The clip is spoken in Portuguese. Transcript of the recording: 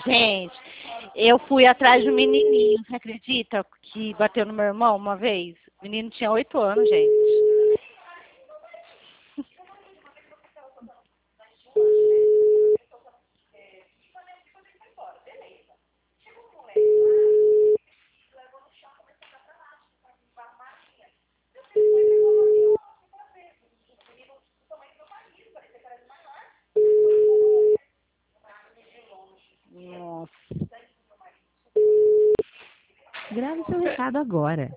Gente, eu fui atrás de um menininho, você acredita? Que bateu no meu irmão uma vez. O menino tinha 8 anos, gente. Nossa. Grave seu recado agora.